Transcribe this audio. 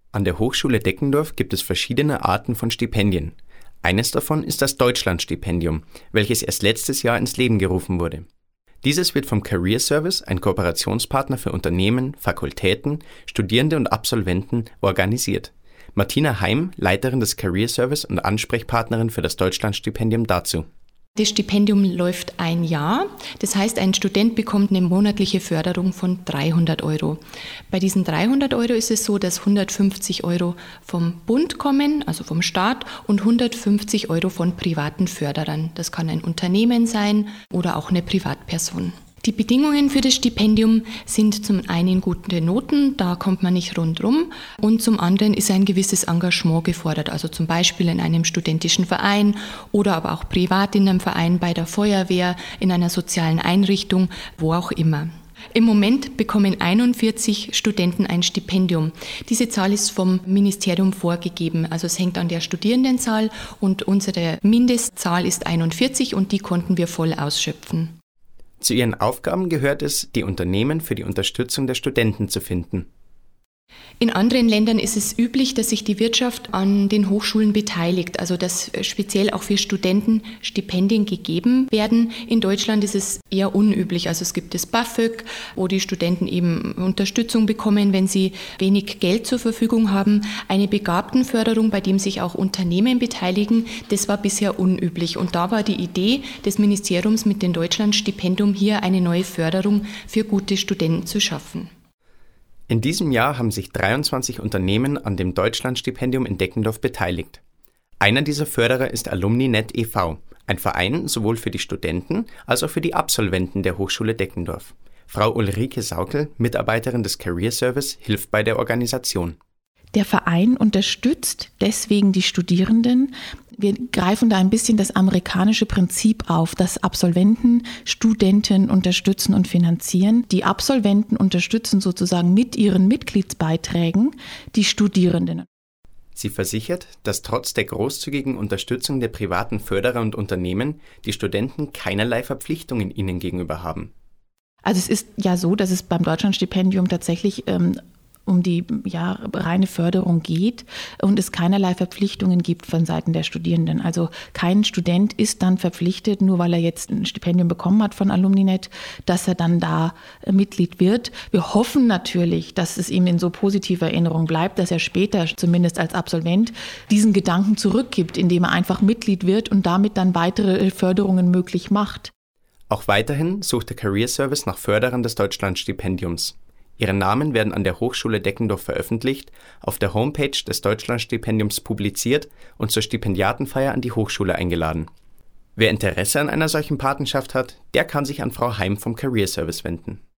An der Hochschule Deckendorf gibt es verschiedene Arten von Stipendien. Eines davon ist das Deutschlandstipendium, welches erst letztes Jahr ins Leben gerufen wurde. Dieses wird vom Career Service, ein Kooperationspartner für Unternehmen, Fakultäten, Studierende und Absolventen, organisiert. Martina Heim, Leiterin des Career Service und Ansprechpartnerin für das Deutschlandstipendium dazu. Das Stipendium läuft ein Jahr. Das heißt, ein Student bekommt eine monatliche Förderung von 300 Euro. Bei diesen 300 Euro ist es so, dass 150 Euro vom Bund kommen, also vom Staat, und 150 Euro von privaten Förderern. Das kann ein Unternehmen sein oder auch eine Privatperson. Die Bedingungen für das Stipendium sind zum einen gute Noten, da kommt man nicht rundrum, und zum anderen ist ein gewisses Engagement gefordert, also zum Beispiel in einem studentischen Verein oder aber auch privat in einem Verein, bei der Feuerwehr, in einer sozialen Einrichtung, wo auch immer. Im Moment bekommen 41 Studenten ein Stipendium. Diese Zahl ist vom Ministerium vorgegeben, also es hängt an der Studierendenzahl, und unsere Mindestzahl ist 41 und die konnten wir voll ausschöpfen. Zu ihren Aufgaben gehört es, die Unternehmen für die Unterstützung der Studenten zu finden. In anderen Ländern ist es üblich, dass sich die Wirtschaft an den Hochschulen beteiligt, also dass speziell auch für Studenten Stipendien gegeben werden. In Deutschland ist es eher unüblich. Also es gibt das BAföG, wo die Studenten eben Unterstützung bekommen, wenn sie wenig Geld zur Verfügung haben. Eine Begabtenförderung, bei dem sich auch Unternehmen beteiligen, das war bisher unüblich. Und da war die Idee des Ministeriums mit dem Deutschlandstipendium, hier eine neue Förderung für gute Studenten zu schaffen. In diesem Jahr haben sich 23 Unternehmen an dem Deutschlandstipendium in Deckendorf beteiligt. Einer dieser Förderer ist AlumniNet e.V., ein Verein sowohl für die Studenten als auch für die Absolventen der Hochschule Deckendorf. Frau Ulrike Saukel, Mitarbeiterin des Career Service, hilft bei der Organisation. Der Verein unterstützt deswegen die Studierenden. Wir greifen da ein bisschen das amerikanische Prinzip auf, dass Absolventen Studenten unterstützen und finanzieren. Die Absolventen unterstützen sozusagen mit ihren Mitgliedsbeiträgen die Studierenden. Sie versichert, dass trotz der großzügigen Unterstützung der privaten Förderer und Unternehmen die Studenten keinerlei Verpflichtungen ihnen gegenüber haben. Also es ist ja so, dass es beim Deutschlandstipendium tatsächlich um die reine Förderung geht und es keinerlei Verpflichtungen gibt von Seiten der Studierenden. Also kein Student ist dann verpflichtet, nur weil er jetzt ein Stipendium bekommen hat von AlumniNet, dass er dann da Mitglied wird. Wir hoffen natürlich, dass es ihm in so positiver Erinnerung bleibt, dass er später, zumindest als Absolvent, diesen Gedanken zurückgibt, indem er einfach Mitglied wird und damit dann weitere Förderungen möglich macht. Auch weiterhin sucht der Career Service nach Förderern des Deutschlandstipendiums. Ihre Namen werden an der Hochschule Deckendorf veröffentlicht, auf der Homepage des Deutschlandstipendiums publiziert und zur Stipendiatenfeier an die Hochschule eingeladen. Wer Interesse an einer solchen Patenschaft hat, der kann sich an Frau Heim vom Career Service wenden.